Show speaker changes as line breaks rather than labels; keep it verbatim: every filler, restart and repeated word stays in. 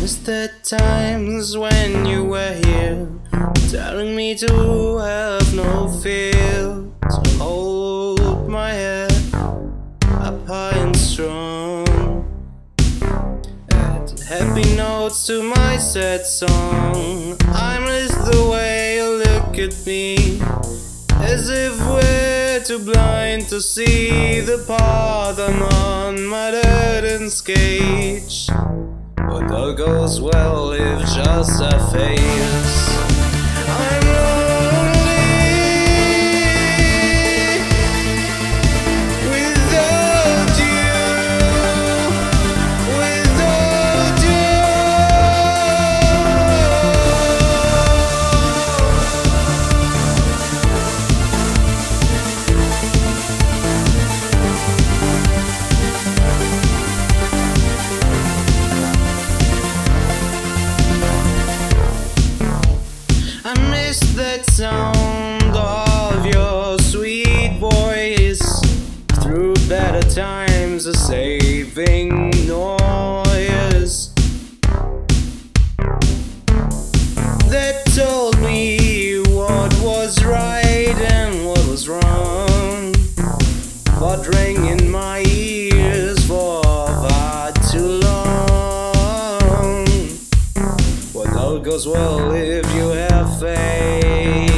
Miss the times when you were here, telling me to have no fear, to hold my head up high and strong. Add happy notes to my sad song. I miss the way you look at me, as if we're too blind to see the path I'm on, my dirt and skate. But all goes well if just a phase. I'm lonely without you, without you. I miss that sound of your sweet voice through better times, a saving noise that told me what was right and what was wrong, but rang in my ears for far too long. What all goes well if you have faith.